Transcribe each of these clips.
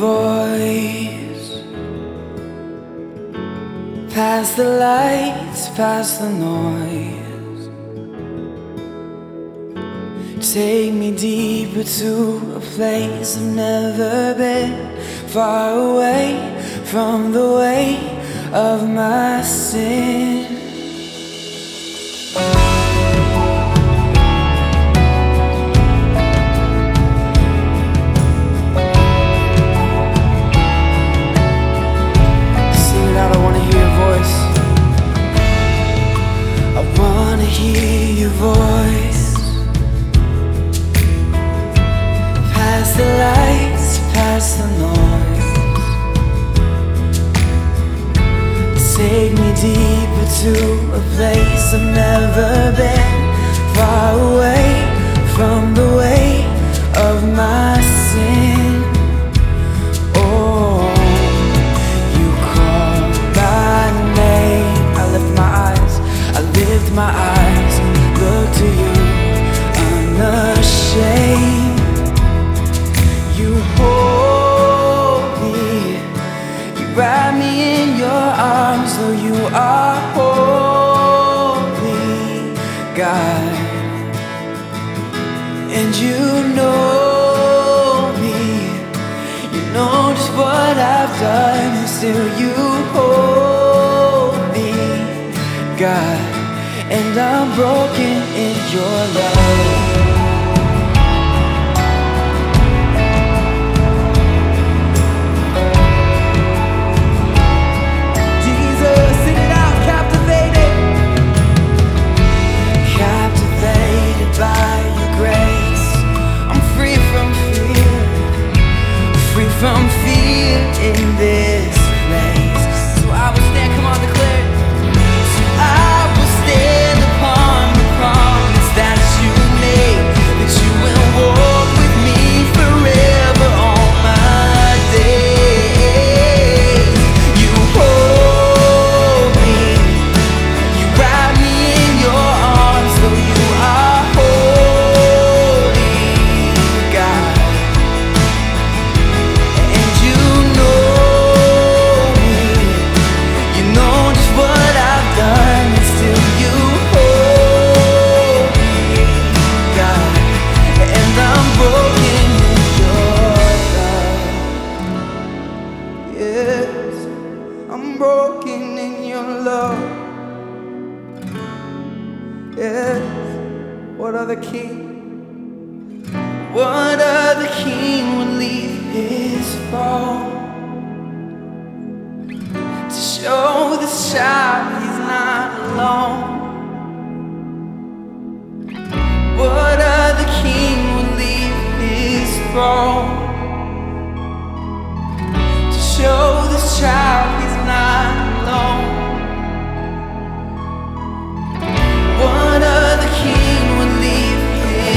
voice. Past the lights, past the noise. Take me deeper to a place I've never been. Far away from the weight of my sin. I wanna hear your voice. Past the lights, past the noise. Take me deeper to a place I've never been. Far away from the weight of my sin. Oh, you call my name. I lift my eyes, look to you, unashamed. You hold me, you wrap me in your arms, though you are holy, God. And you know me, you know just what I've done, and still you hold me, God. And I'm broken in your love. Jesus, sing it out, captivated. Captivated by your grace. I'm free from fear. Free from fear in this place. So I will stand, come on, declare it. So I will stand upon the promise that you made, that you will walk with me forever all my days. You hold me, you wrap me in your arms, though you are holy, God. And you know me, you know just what I've done, and still you hold me, God. And I'm broken in your love. Yes, I'm broken in your love. Yes, what other king? What other king would leave his throne to show this child he's not alone? What other king would leave his throne to show this child he's not alone? What other king would leave his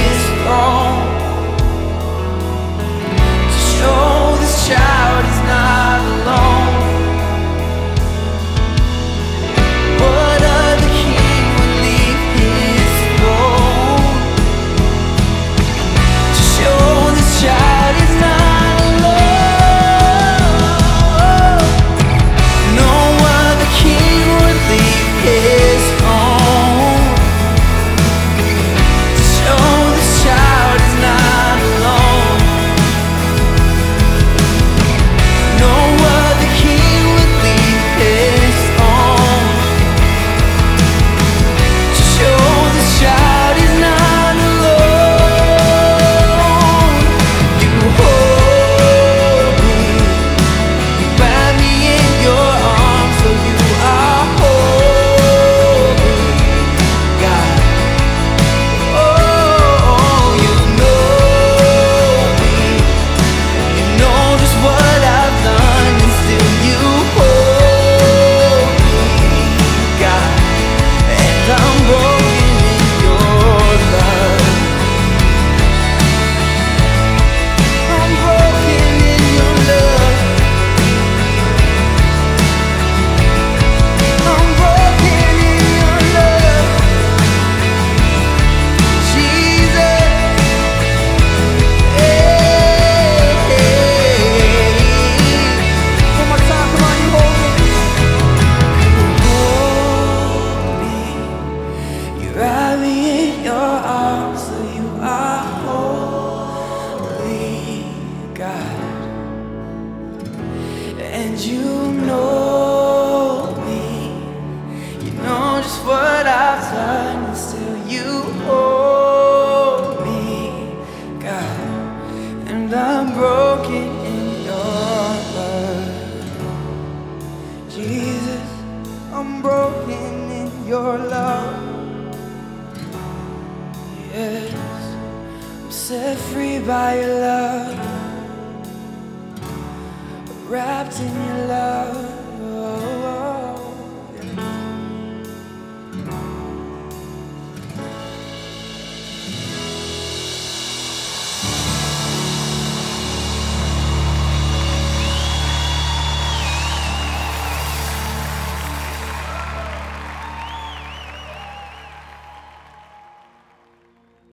And you know me, you know just what I've done, and still you hold me, God. And I'm broken in your love, Jesus. I'm broken in your love. Yes, I'm set free by your love, wrapped in your love.